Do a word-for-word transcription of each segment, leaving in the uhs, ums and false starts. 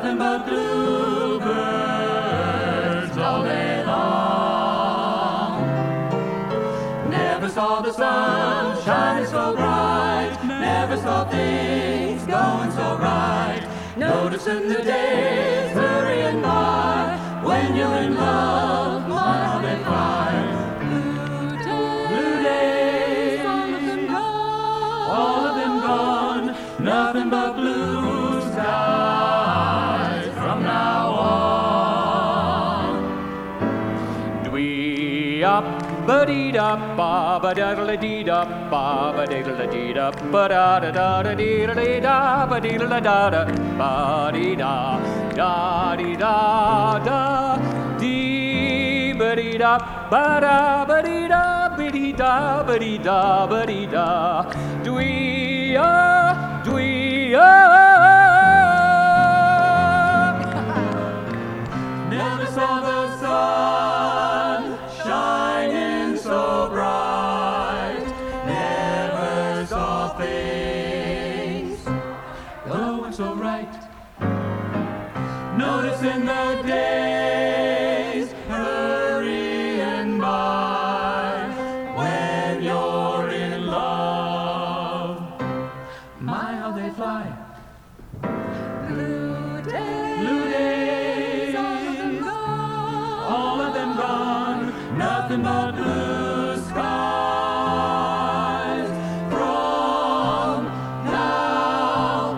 nothing but bluebirds all day long. Never saw the sun shining so bright, never saw things going so right. Noticing the days hurrying by, when you're in love, my how they fly. Blue days, blue days, all of them gone, all of them gone, nothing but blue skies from now on. Dwee up, ba-dee da ba ba da da dee da ba ba da da dee da ba da da da da dee da dee da ba dee da da da ba dee da da dee da da dee ba dee da ba da ba dee da ba dee da ba dee da ba dee da dwee ah dwee ah. Never saw the sun shining so bright, never saw things going so right. Noticing the days hurrying by, when you're in love, my how they fly. Blue days, blue days, all of them gone, nothing but blue skies from now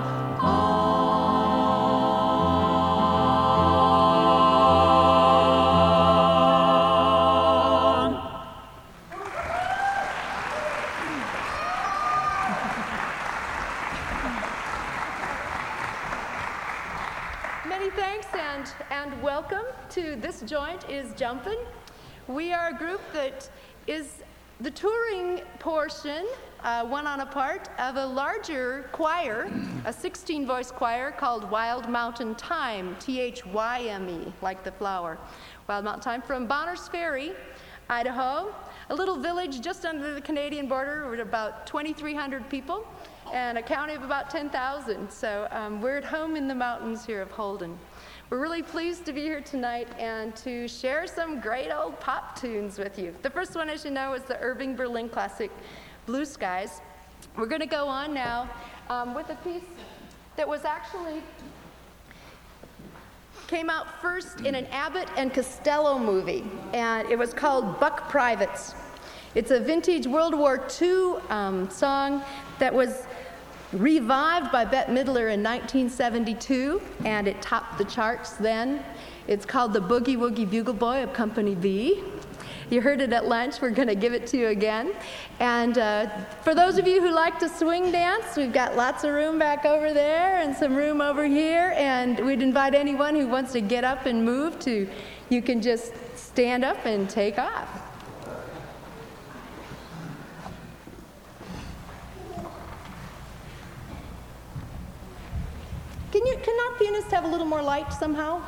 on. Many thanks and, and welcome to This Joint is Jumpin'. We are a group that is the touring portion, uh, one on a part, of a larger choir, a sixteen-voice choir called Wild Mountain Thyme, T H Y M E, like the flower. Wild Mountain Thyme from Bonners Ferry, Idaho, a little village just under the Canadian border with about twenty-three hundred people and a county of about ten thousand. So um, we're at home in the mountains here of Holden. We're really pleased to be here tonight and to share some great old pop tunes with you. The first one, as you know, is the Irving Berlin classic, Blue Skies. We're going to go on now um, with a piece that was actually came out first in an Abbott and Costello movie, and it was called Buck Privates. It's a vintage World War Two um, song that was revived by Bette Midler in nineteen seventy-two, and it topped the charts then. It's called the Boogie Woogie Bugle Boy of Company B. You heard it at lunch. We're going to give it to you again. And uh, for those of you who like to swing dance, we've got lots of room back over there and some room over here, and we'd invite anyone who wants to get up and move to, you can just stand up and take off. Can you, can our pianist have a little more light somehow?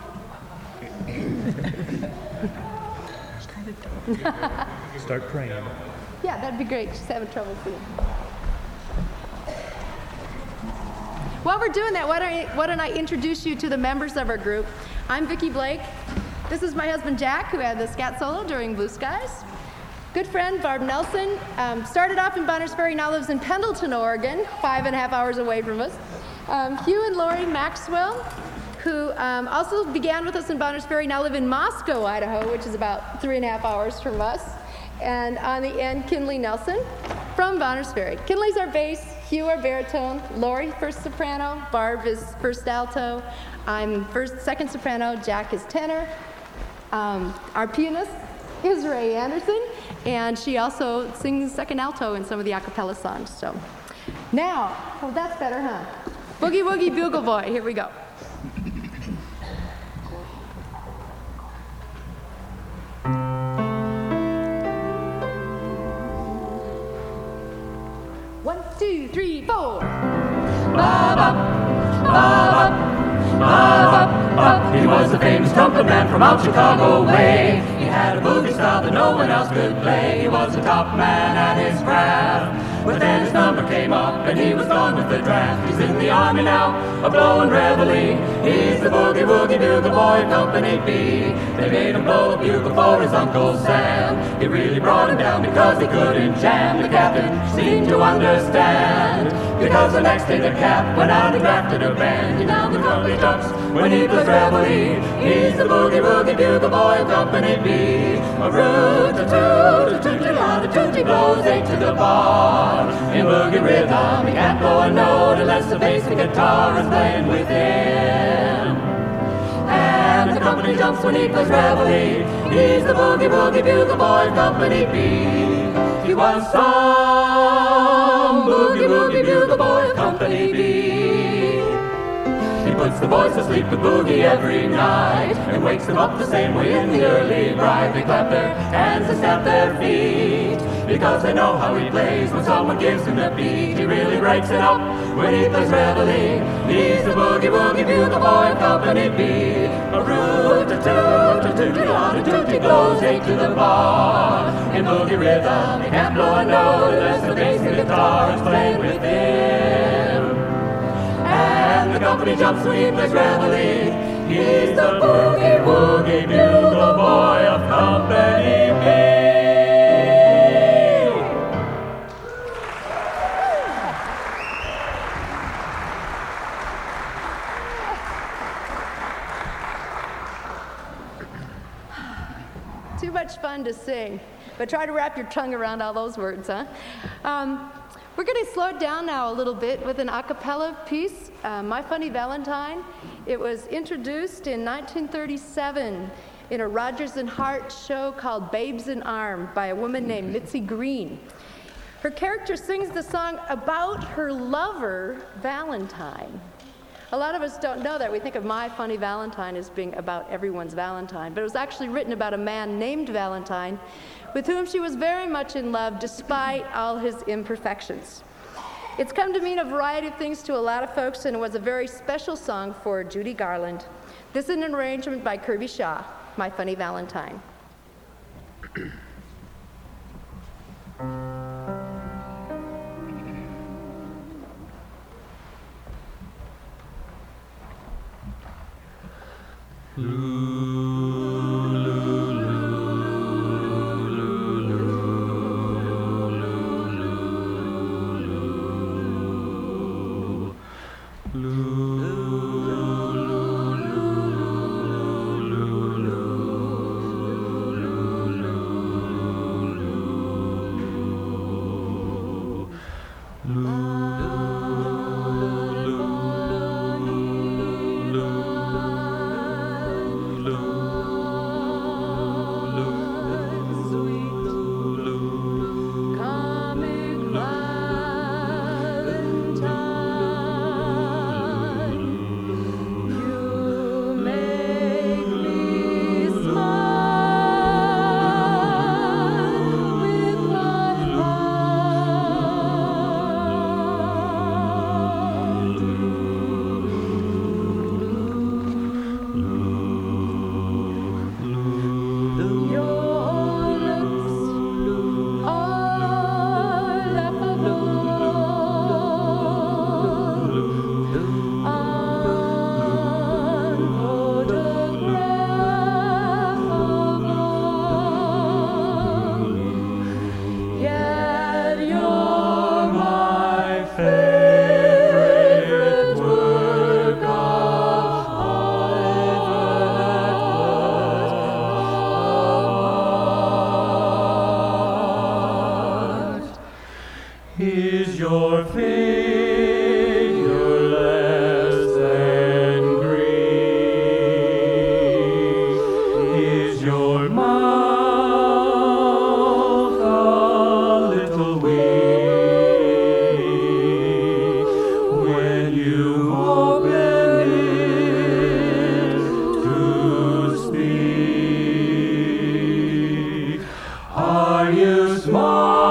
Start praying. Yeah, that'd be great. She's having trouble seeing. While we're doing that, why don't, I, why don't I introduce you to the members of our group? I'm Vicki Blake. This is my husband, Jack, who had the scat solo during Blue Skies. Good friend, Barb Nelson, um, started off in Bonners Ferry, now lives in Pendleton, Oregon, five and a half hours away from us. Um, Hugh and Lori Maxwell, who um, also began with us in Bonners Ferry, now live in Moscow, Idaho, which is about three and a half hours from us. And on the end, Kinley Nelson from Bonners Ferry. Kinley's our bass, Hugh our baritone, Lori first soprano, Barb is first alto, I'm first, second soprano, Jack is tenor. Um, our pianist is Ray Anderson, and she also sings second alto in some of the a cappella songs. So now, oh, that's better, huh? Boogie Woogie Bugle Boy, here we go. One, two, three, four. Ba-ba, ba-ba, ba-ba, ba. He was a famous trumpet man from out Chicago way. He had a boogie style that no one else could play. He was a top man at his craft. But then his number came up and he was gone with the draft. He's in the army now, a blowin' reveille. He's the boogie woogie bugle boy of Company B. They made him blow a bugle for his Uncle Sam. He really brought him down because he couldn't jam. The captain seemed to understand, because the next day the cap went out and drafted a band. He down the company jumps when he plays reveille. He's the boogie woogie bugle boy of Company B. A root-a-toot-a-toot-a-toot-a-toot, he blows eight to the bar. In boogie rhythm, he can't blow a note unless the bass guitar is playing with him. And the company jumps when he plays reveille. He's the boogie woogie bugle boy of Company B. He was some boogie woogie bugle boy of Company B. He puts the boys to sleep with boogie every night and wakes them up the same way in the early bride. They clap their hands and stamp their feet because they know how he plays. When someone gives him the beat, he really breaks it up when he plays reveille. He's the boogie woogie bugle boy of Company B. A root-a-toot-a-toot-a-toot, he blows eight to the bar. In boogie rhythm, he can't blow a note unless the bass guitar is playing with him. And the company jumps when he plays reveille. He's the boogie woogie bugle boy of Company B. Too much fun to sing, but try to wrap your tongue around all those words, huh? Um, we're going to slow it down now a little bit with an a cappella piece, uh, My Funny Valentine. It was introduced in nineteen thirty-seven in a Rodgers and Hart show called Babes in Arms by a woman named Mitzi Green. Her character sings the song about her lover, Valentine. A lot of us don't know that. We think of My Funny Valentine as being about everyone's Valentine, but it was actually written about a man named Valentine with whom she was very much in love despite all his imperfections. It's come to mean a variety of things to a lot of folks, and it was a very special song for Judy Garland. This is an arrangement by Kirby Shaw, My Funny Valentine. Is your figure less than Greek? Is your mouth a little weak when you open it to speak? Are you smart?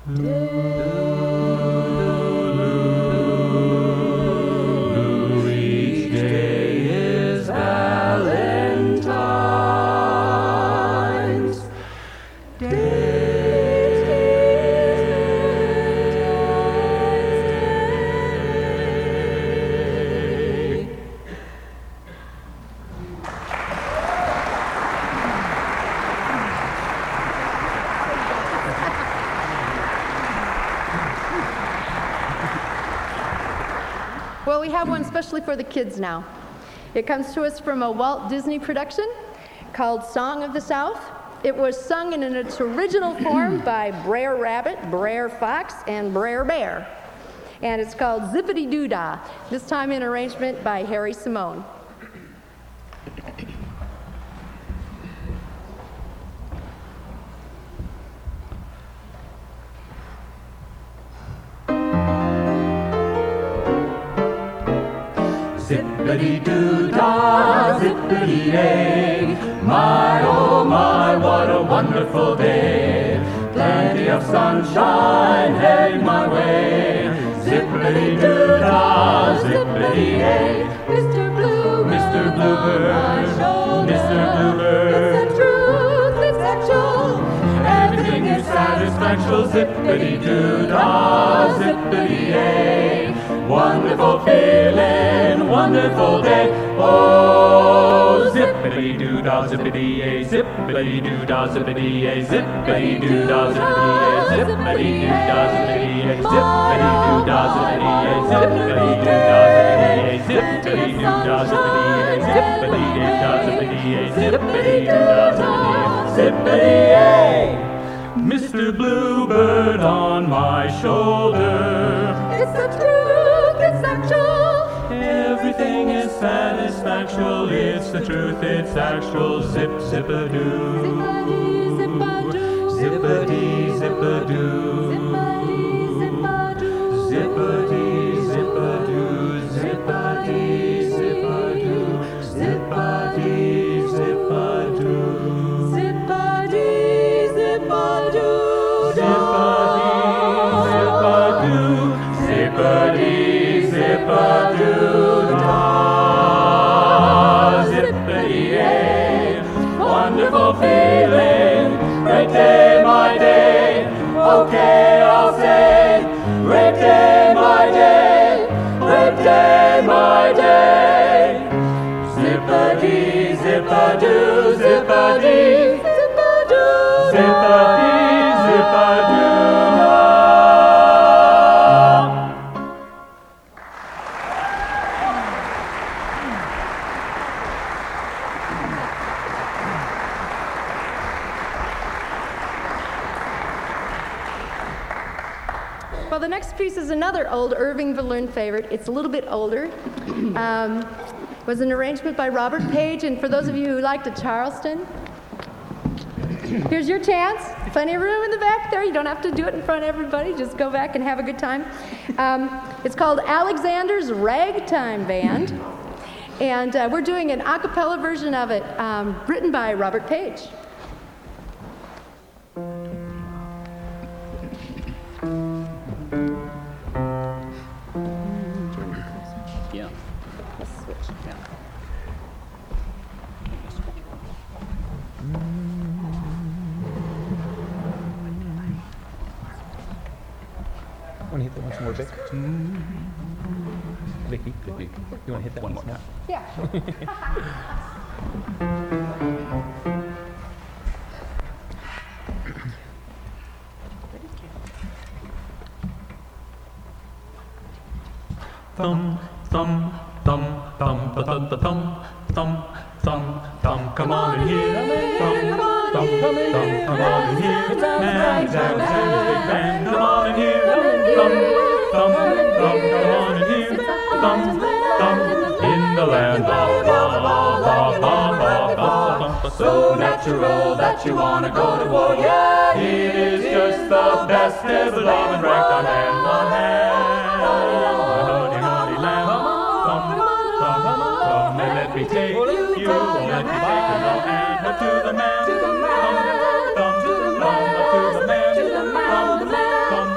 Each day is Valentine's Day. Well, we have one especially for the kids now. It comes to us from a Walt Disney production called Song of the South. It was sung in its original form by Brer Rabbit, Brer Fox, and Brer Bear. And it's called Zippity Doo Dah, this time in arrangement by Harry Simone. Zippity-doo-dah, zippity-yay, my oh my, what a wonderful day. Plenty of sunshine heading my way. Zippity-doo-dah, zippity-yay, Mister Blue, Mister Bluebird, Mister Bluebird. It's the truth, it's actual, everything is satisfactual. Zippity-doo-dah, zippity-yay, wonderful feeling, wonderful day. Oh, zippity-doo-dah, zippity-yay, zippity-doo-dah, zippity-yay, zippity-doo-dah, zippity-yay, zippity-doo-dah, zippity-yay, zippity-doo-dah, zippity-yay, zippity-doo-dah, zippity-yay, zippity-doo-dah, zippity-yay, zippity-doo-dah, zippity-yay, zippity-doo-dah, zippity-yay, zippity-yay. Mister Bluebird on my shoulder. It's the truth, it's actual. Everything is satisfactual. It's the truth, it's actual. Zip, zip-a-doo. Zippity, zip-a-doo. Zippity, zip-a-doo. Zippity, Zippity, zip-a-doo. zip-a-doo. Zippity, zip-a-doo. Zippity, zip-a-doo. Zippity, zip-a-doo. Zippity, zip-a-doo-dah, zippity-yay, wonderful feeling, great day, my day, okay, I'll say, great day, my day, great day, my day. Zippity, zip-a-doo, zippity, Zip-a-doo. zippity, zip-a-doo. Well, the next piece is another old Irving Berlin favorite. It's a little bit older. Um, was an arrangement by Robert Page, and for those of you who liked a Charleston, here's your chance. Plenty of room in the back there. You don't have to do it in front of everybody. Just go back and have a good time. Um, it's called Alexander's Ragtime Band, and uh, we're doing an a cappella version of it, um, written by Robert Page. Yeah. Let's switch. Yeah. Want to hit that once more, Vic? Vicky, Vicky, you want to hit that One once more more? Yeah. Thumb, thumb, thumb, thumb, thumb, thumb, thumb, thumb, thumb, thumb, come on in here. Thumb, thumb, thumb, come on in here. Man, Jack, Sandy's big band, come on in here. Thumb, thumb, thumb, come on in here. Thumb, thumb, in the land of ba, ba, ba, ba, ba, ba. So natural that you wanna go to war. Yeah, it is just the best. There's a love and ragtime hand on hand. Let me take you, let me take your hand up to the man, to the man, thumb, thumb, thumb, up to the man, to the man, thumb,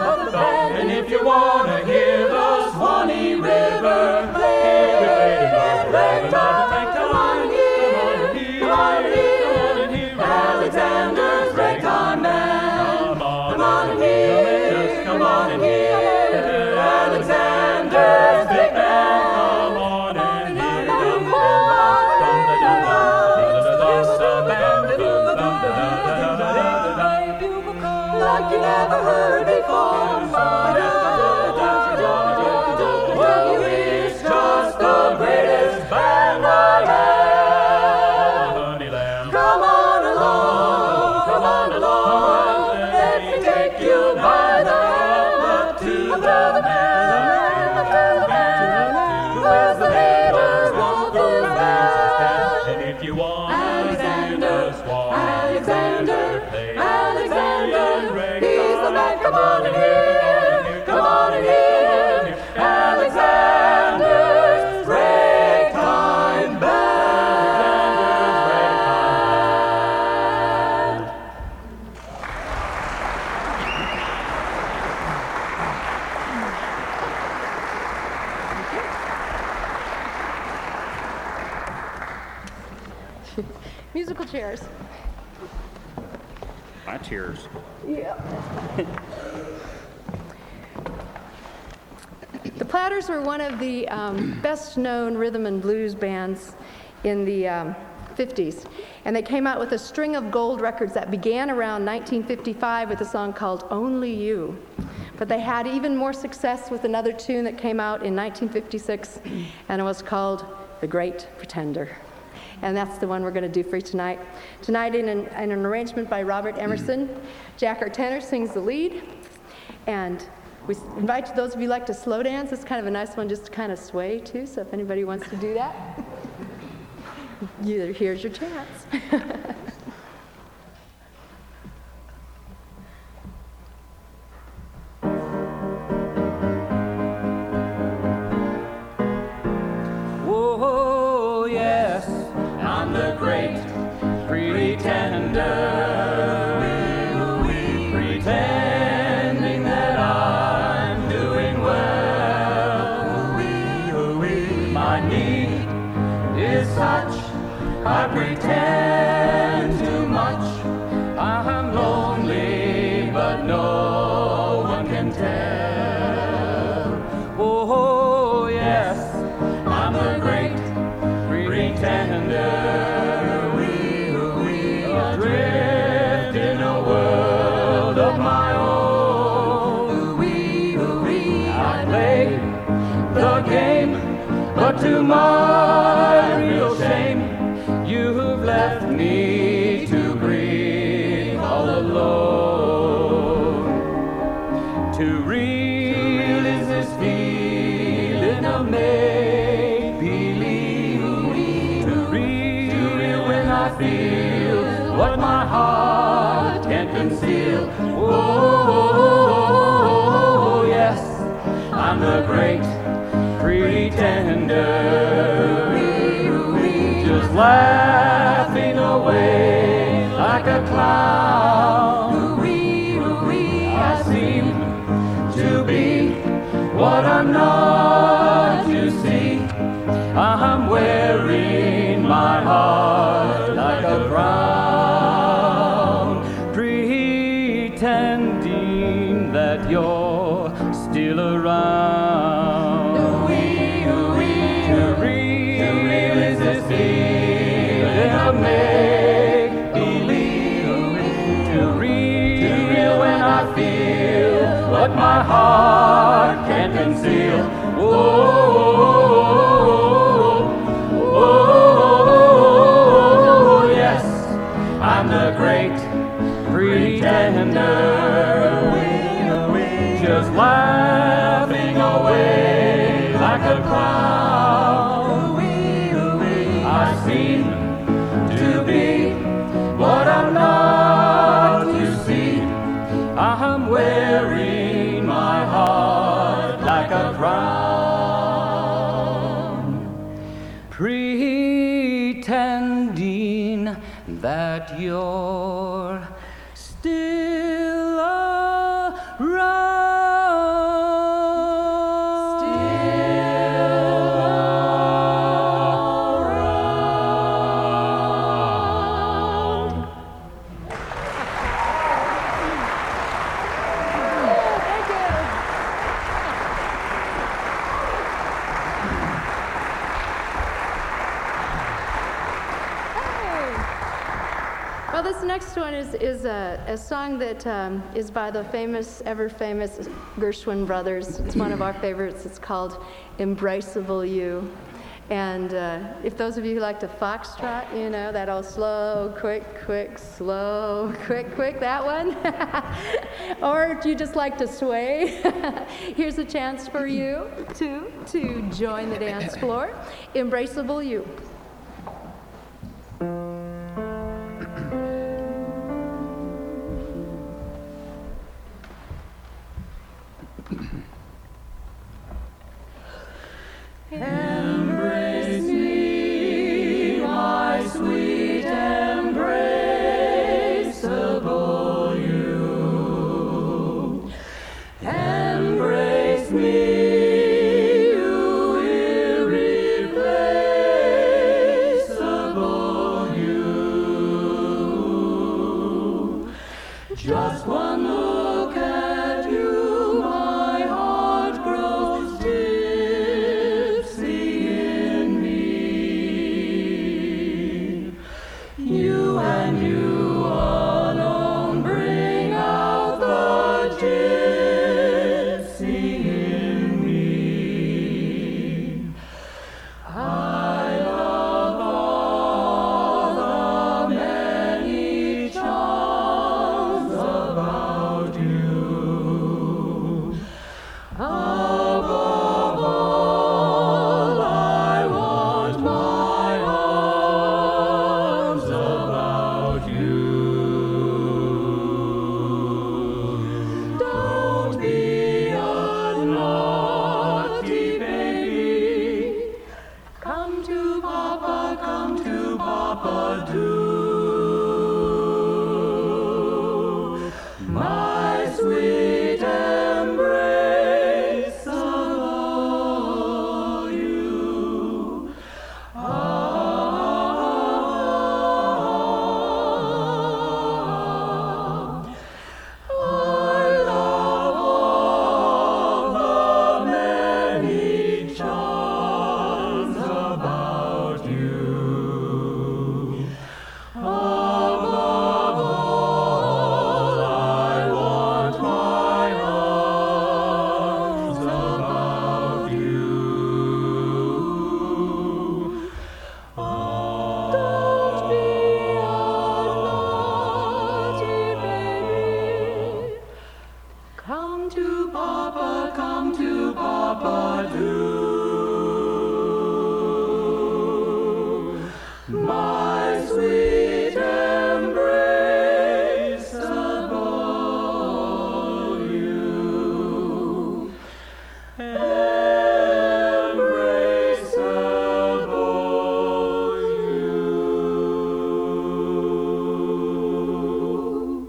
beautiful mother. Dewey's just the greatest band I have. Honey lamb, come on along, come on along. Let me take you by the hand up to the man, up to the man, who is the leader of the band. And if you want Alexander, Alexander, Alexander, he's the man. Come on in here, come on in here, Alexander's Ragtime Band. Musical chairs. My cheers. Yeah. The Platters were one of the um, best-known rhythm and blues bands in the um, fifties, and they came out with a string of gold records that began around nineteen fifty-five with a song called Only You. But they had even more success with another tune that came out in nineteen fifty-six, and it was called The Great Pretender. And that's the one we're going to do for you tonight. Tonight, in an, in an arrangement by Robert Emerson, Jack, our tenor, sings the lead. And we invite those of you who like to slow dance. It's kind of a nice one just to kind of sway, too. So if anybody wants to do that, you, here's your chance. Oh, yes, I'm the great pretender. Pretending that I'm doing well. My need is such, I pretend too much. I'm lonely, but no one can tell. Oh, yes, I'm the great pretender. Adrift in a world of my own. I play the game, but to my real shame, you've left me to grieve all alone. Too real is this feeling of make-believe. Too real when I feel what my heart can't conceal. Oh, yes, I'm the great pretender. Just laughing away like a clown. I seem to be what I'm not, you see. I'm wearing my heart like a crown, pretending that you're still around. Too real is this feeling of make-believe. Too real when I feel what my heart can't conceal. Oh, oh, yes, I'm the great pretender. Just laughing away like a clown. I seem to be what I'm not, you see. I'm wearing my heart like a crown, pretending that you're still around. next one is, is a, a song that um, is by the famous, ever famous Gershwin brothers. It's one of our favorites. It's called Embraceable You. And uh, if those of you who like to foxtrot, you know, that old slow, quick, quick, slow, quick, quick, that one. Or if you just like to sway, here's a chance for you to, to join the dance floor. Embraceable You. Embrace me, my sweet embraceable you. Embrace me, you irreplaceable you. Just one look at you, my heart grows tipsy in me. You and you alone bring out the gypsy in me. I love all the many charms about you. Above all, I want my arms about you. Don't be a naughty baby. Come to Papa, come to Papa, do. My sweet embraceable you. Ah, I love all the many charms about you. Above all, I want my arms about you. Don't be a naughty baby. Come to Papa, come to Papa, do. My sweet embraceable you. Embraceable you.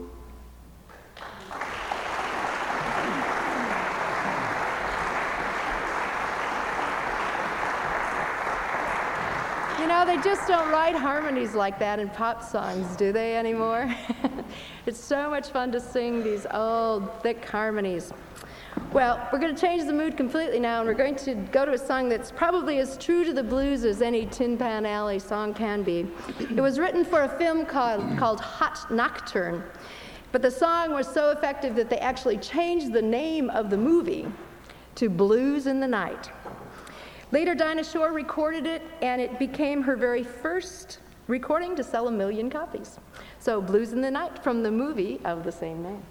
You know, they just don't write harmonies like that in pop songs, do they, anymore? It's so much fun to sing these old, thick harmonies. Well, we're going to change the mood completely now, and we're going to go to a song that's probably as true to the blues as any Tin Pan Alley song can be. It was written for a film called, called Hot Nocturne, but the song was so effective that they actually changed the name of the movie to Blues in the Night. Later, Dinah Shore recorded it, and it became her very first recording to sell a million copies. So, Blues in the Night from the movie of the same name.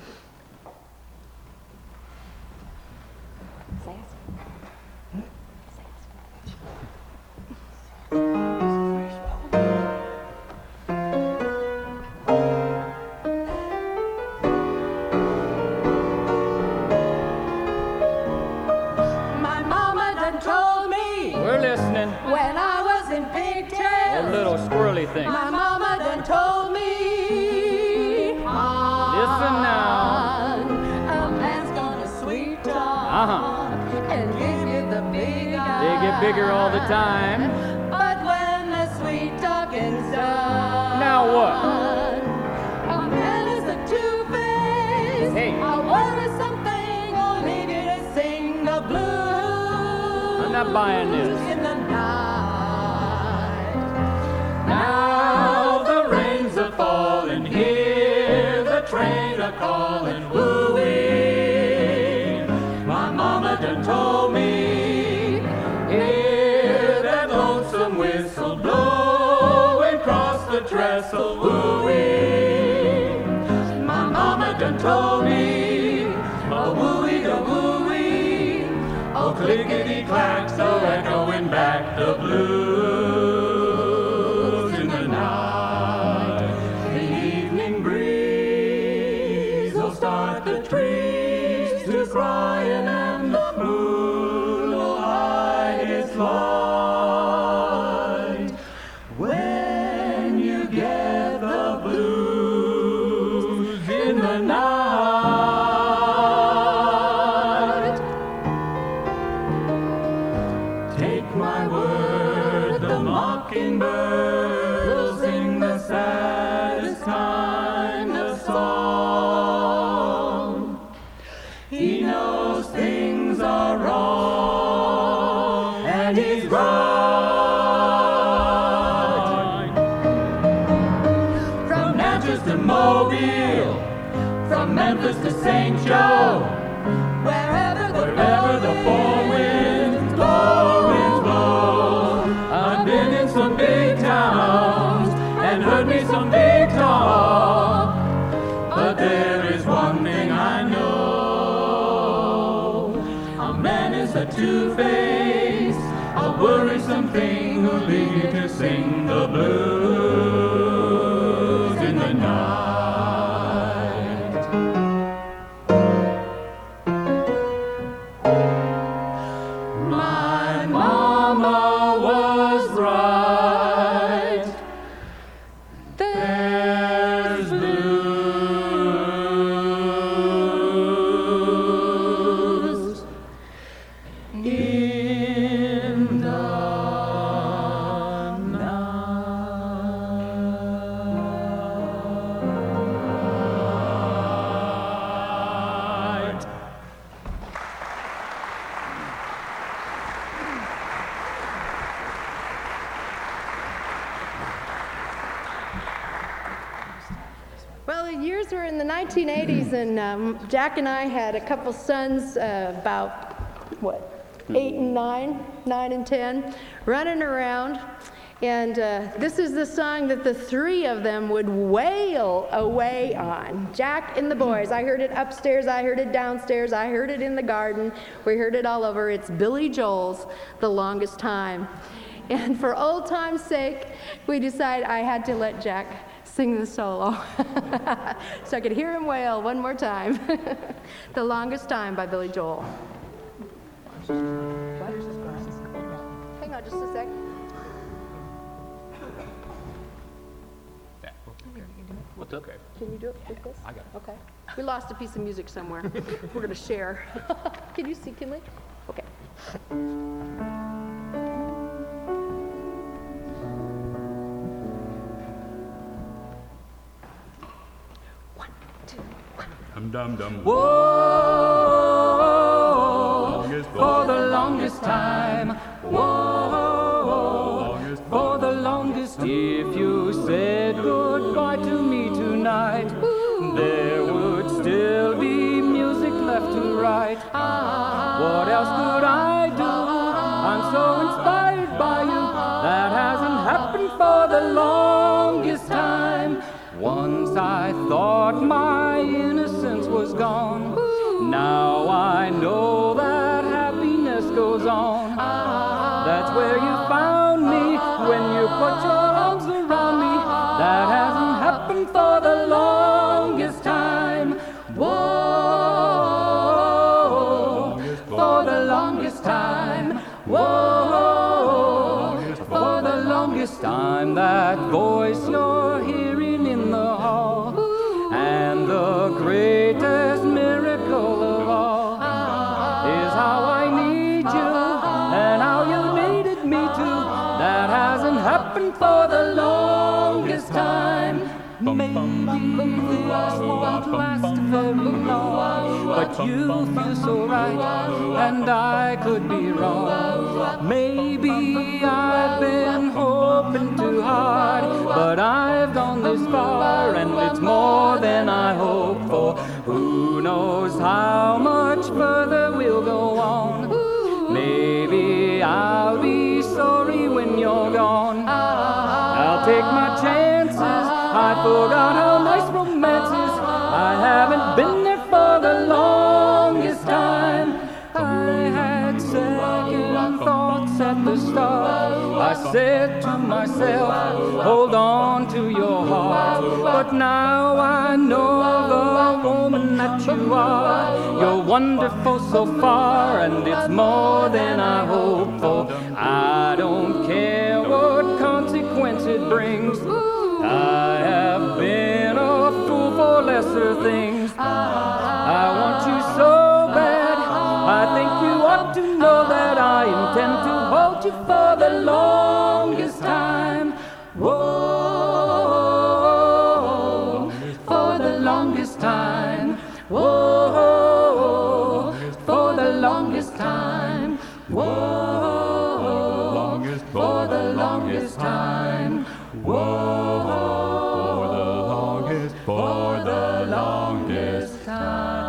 My mama done told me We're listening. when I was in A pigtails. little squirrely thing. My mama done told me. Listen now. A man's gonna sweet talk Uh-huh. and give you the big eye. They get bigger all the time. But when the sweet talking's done, Now what? a man is a two-face. Hey. I'll worry something or leave you to sing the blues. I'm not buying this. In the night. Now the rains are falling here. calling wooing. My mama done told me, hear that lonesome whistle blowing across the trestle wooing. My mama done told me, oh wooey da wooey, oh clickety clack, so echoing back the blues in the night. The evening breeze will start the trees to crying, and the moon will hide its light. When you get the blues in the night, take my word, the mockingbird will sing the saddest kind of song. He knows things are wrong, and he's right. From Natchez to Mobile, from Memphis to Saint Joe, wherever the, wherever the four winds, four winds blow. I've been in some big towns and heard me some big talk, but there is one thing I know. A man is a two-face, a worrisome thing who'll lead you to sing the blues in the night. My mama was right. There's blues in the night. Well, the years were in the nineteen eighties, and um, Jack and I had a couple sons, uh, about, what, eight and nine, nine and ten, running around. And uh, this is the song that the three of them would wail away on. Jack and the boys. I heard it upstairs, I heard it downstairs, I heard it in the garden. We heard it all over. It's Billy Joel's The Longest Time. And for old time's sake, we decided I had to let Jack sing the solo so I could hear him wail one more time. The Longest Time by Billy Joel. Hang on just a sec. What's up? Okay. Can you do it with this? I got it. Okay. We lost a piece of music somewhere. We're going to share. Can you see, Kinley? Okay. One, two, one. Dum dum dum. Whoa, Longest for the longest time. Whoa, for the longest. If you said goodbye to me tonight, there would still be music left to write. What else could I do? I'm so inspired by you. That hasn't happened for the longest time. Once I thought my innocence was gone. Now I know that happiness goes on. That's where you found me when you put your arms around me. That hasn't happened for the longest time. Whoa, for the longest time. Whoa, for the longest time. That voice you're hearing in the hall, and the greatest miracle of all is how I need you and how you needed me too. That hasn't happened for the longest time. Maybe this won't last very long, but you feel so right, and I could be wrong. Maybe I've been hoping been too hard, but I've gone this far, and it's more than I hoped for. Who knows how much further we'll go on? Maybe I'll be sorry when you're gone. I'll take my chances. I forgot how nice romance is. I haven't been there for the longest time. I had second thoughts at the start. I said to myself, hold on to your heart. But now I know the woman that you are. You're wonderful so far, and it's more than I hoped for. I don't care what consequence it brings. I have been a fool for lesser things. I want you so bad. I think you ought to know that I intend to hold you for the longest time. Whoa, for the longest time. Whoa, for the longest time. Whoa, for the longest time. Whoa, for the longest, for the longest time.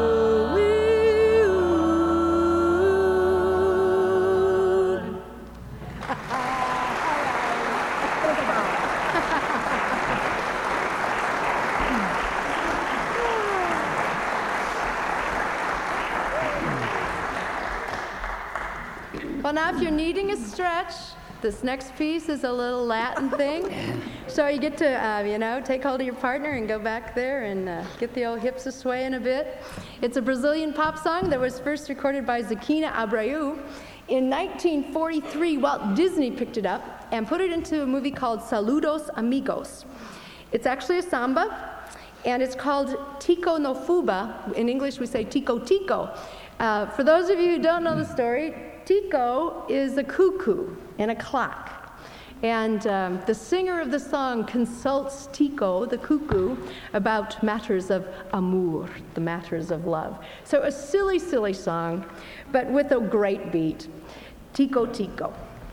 Well, now if you're needing a stretch, this next piece is a little Latin thing. So you get to, uh, you know, take hold of your partner and go back there and uh, get the old hips a-swaying a bit. It's a Brazilian pop song that was first recorded by Zequinha Abreu. In nineteen forty-three, Walt Disney picked it up and put it into a movie called Saludos Amigos. It's actually a samba, and it's called Tico no Fuba. In English, we say Tico Tico. Uh, for those of you who don't know the story, Tico is a cuckoo and a clock. And um, the singer of the song consults Tico, the cuckoo, about matters of amour, the matters of love. So a silly, silly song, but with a great beat. Tico Tico.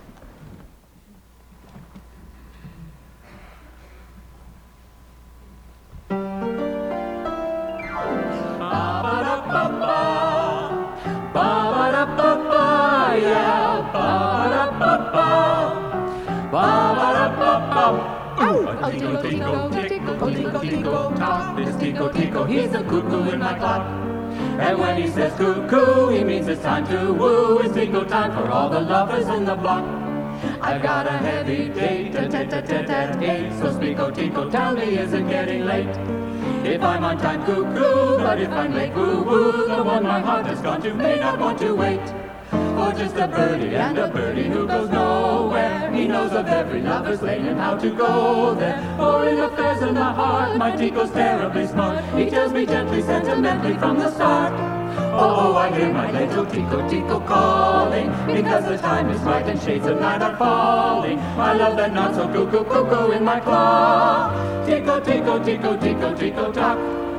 Oh, Tico, Tico, Tico, Tico, Tico, tock. This Tico, Tico, he's a cuckoo in my clock. And when he says cuckoo, he means it's time to woo. It's Tico time for all the lovers in the block. I've got a heavy date, a tete-a-tete at eight. So Tico, Tico, tell me, is it getting late? If I'm on time, cuckoo, but if I'm late, woo-woo, the one my heart has gone to may not want to wait. For just a birdie and a birdie who goes nowhere. He knows of every lover's lane and how to go there. For in affairs of my heart, my Tico's terribly smart. He tells me gently, sentimentally from the start. Oh, oh, I hear my little Tico, Tico calling, because the time is right and shades of night are falling. I love that not so cuckoo, cuckoo in my clock. Tico, Tico, Tico, Tico, Tico, tock.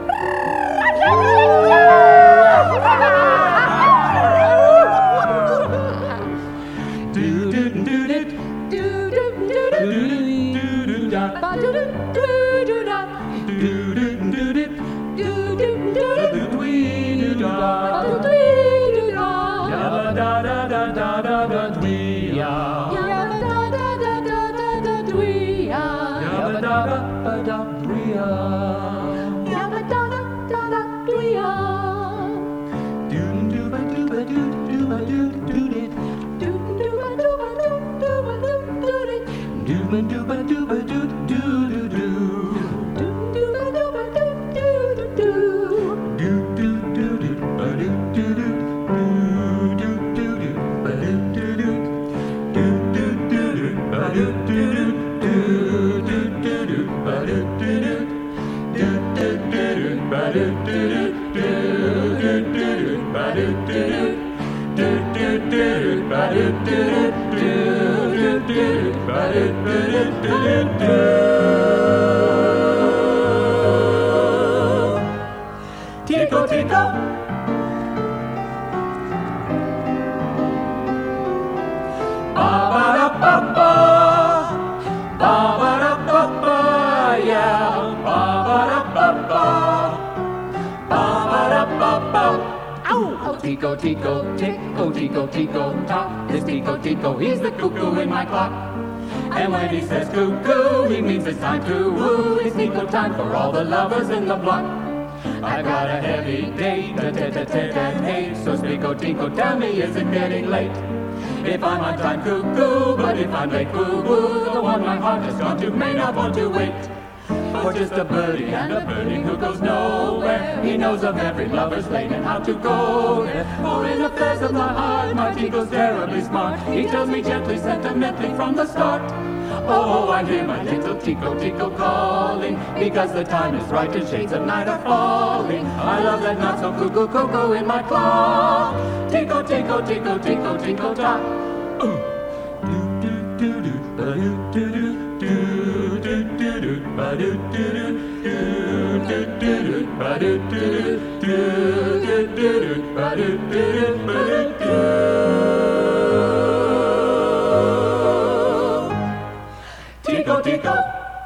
Tico, Tico. Ba ba da ba ba. Oh, oh, Tico, Tico, tick, oh, Tico, Tico, tock. This Tico, Tico, he's the cuckoo in my clock. And when he says cuckoo, he means it's time to woo. It's Tico time for all the lovers in the block. I've got a heavy date, a-tet-tet-tet-tet-tet. So Tico, Tico, tell me, is it getting late? If I'm on time, cuckoo, but if I'm late, boo-boo, the one my heart has gone to may not want to wait. For just a birdie and a birdie who goes nowhere. He knows of every lover's lane and how to go there. For in affairs of the heart, my Tico's terribly smart. He tells me gently, sentimentally from the start. Oh, I hear my little Tico, Tico calling, because the time is right and shades of night are falling. I love that not so cuckoo cocoa in my clock. Tico, Tico, Tico, Tico, Tico, tock. Tico, Tico.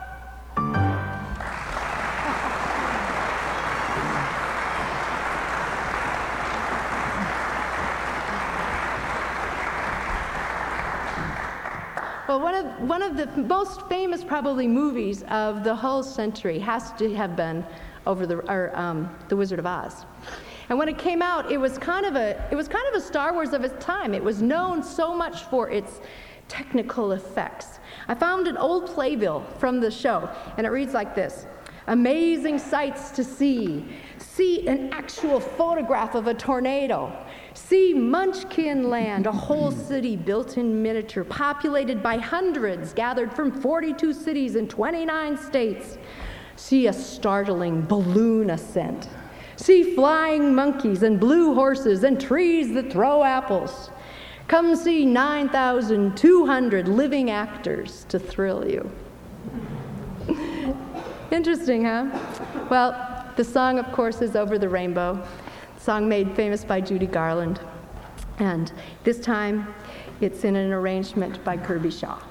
Well, one of, one of the most famous, probably, movies of the whole century has to have been over the, or, um, The Wizard of Oz. And when it came out, it was kind of a, it was kind of a Star Wars of its time. It was known so much for its technical effects. I found an old playbill from the show, and it reads like this: amazing sights to see. See an actual photograph of a tornado. See Munchkin Land, a whole city built in miniature, populated by hundreds, gathered from forty-two cities in twenty-nine states. See a startling balloon ascent. See flying monkeys and blue horses and trees that throw apples. Come see nine thousand two hundred living actors to thrill you. Interesting, huh? Well, the song, of course, is Over the Rainbow, a song made famous by Judy Garland. And this time, it's in an arrangement by Kirby Shaw.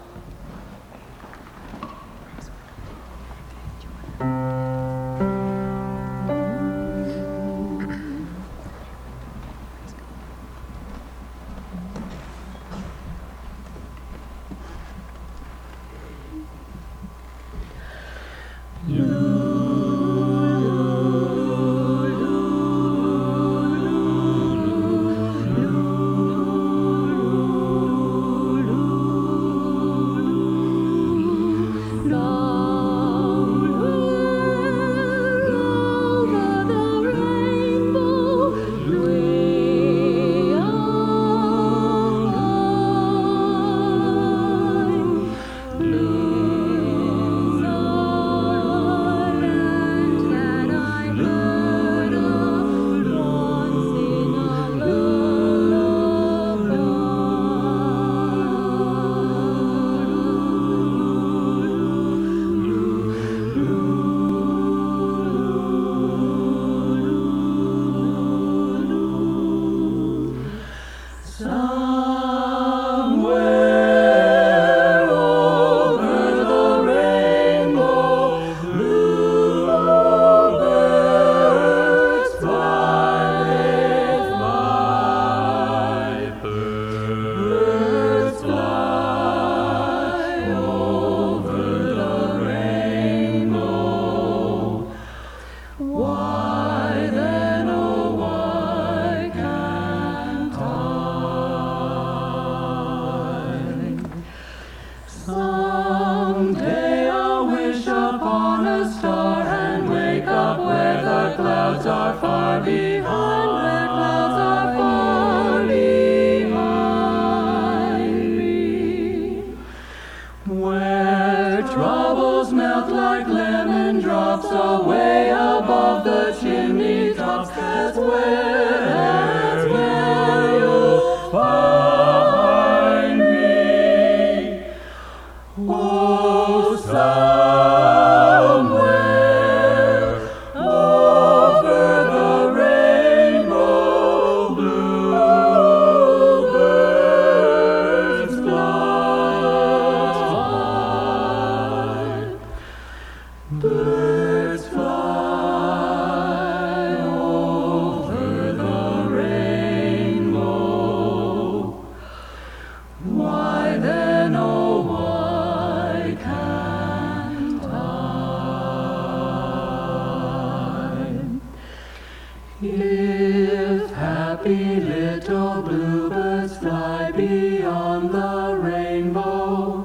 Three little bluebirds fly beyond the rainbow.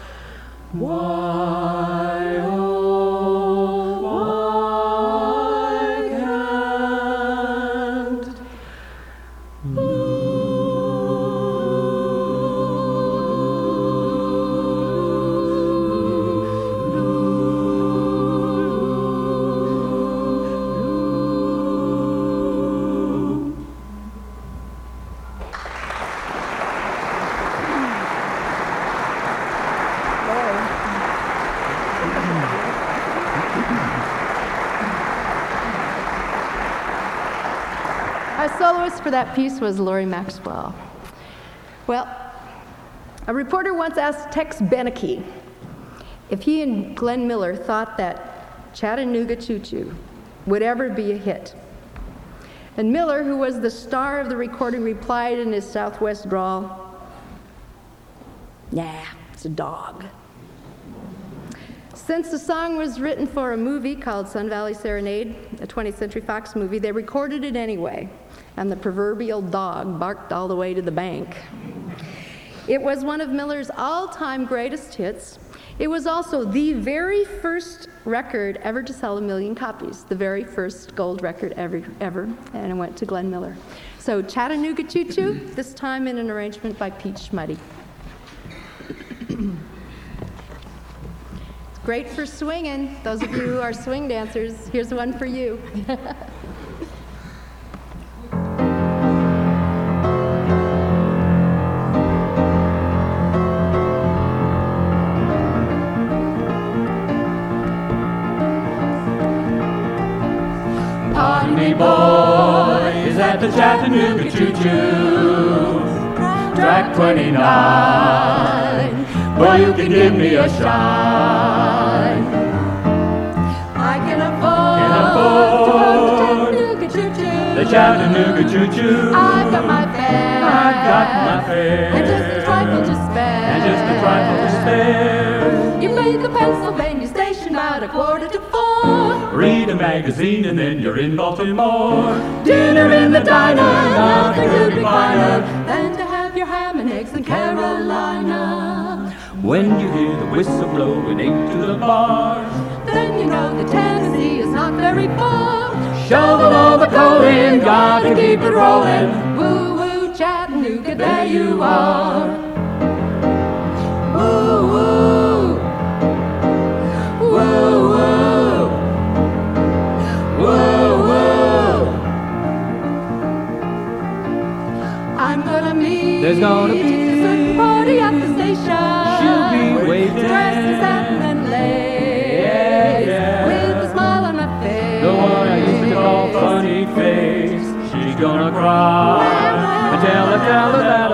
Why, oh, why can't Our soloist for that piece was Laurie Maxwell. Well, a reporter once asked Tex Beneke if he and Glenn Miller thought that Chattanooga Choo Choo would ever be a hit. And Miller, who was the star of the recording, replied in his Southwest drawl, "Nah, it's a dog." Since the song was written for a movie called Sun Valley Serenade, a twentieth Century Fox movie, they recorded it anyway, and the proverbial dog barked all the way to the bank. It was one of Miller's all-time greatest hits. It was also the very first record ever to sell a million copies, the very first gold record ever, ever, and it went to Glenn Miller. So Chattanooga Choo Choo, this time in an arrangement by Pete Schmuddy. Great for swinging. Those of you who are swing dancers, here's one for you. Pardon me, boys, at the Chattanooga Choo Choo, track twenty-nine. Well, you can give me a shine. I can afford, Can afford to go to Chattanooga Choo Choo. the Chattanooga Choo Choo. I've got my fare. I've got my fare. And just a trifle to spare. And just a trifle to spare. You leave the Pennsylvania station about a quarter to four. Read a magazine and then you're in Baltimore. Dinner in the diner, nothing could be finer than to have your ham and eggs in Carolina. When you hear the whistle blow and eight to the bar, Then you know that Tennessee is not very far. shovel all the coal in, got to keep it rolling. Woo woo Chattanooga, there you are. Woo woo, woo woo, woo woo. I'm gonna meet There's gonna be a certain party at the station. She'll be waiting. Dressed in satin and lace, Yeah, yeah. with a smile on my face. The one I used to call Funny Face. She's gonna cry and tell her, tell her that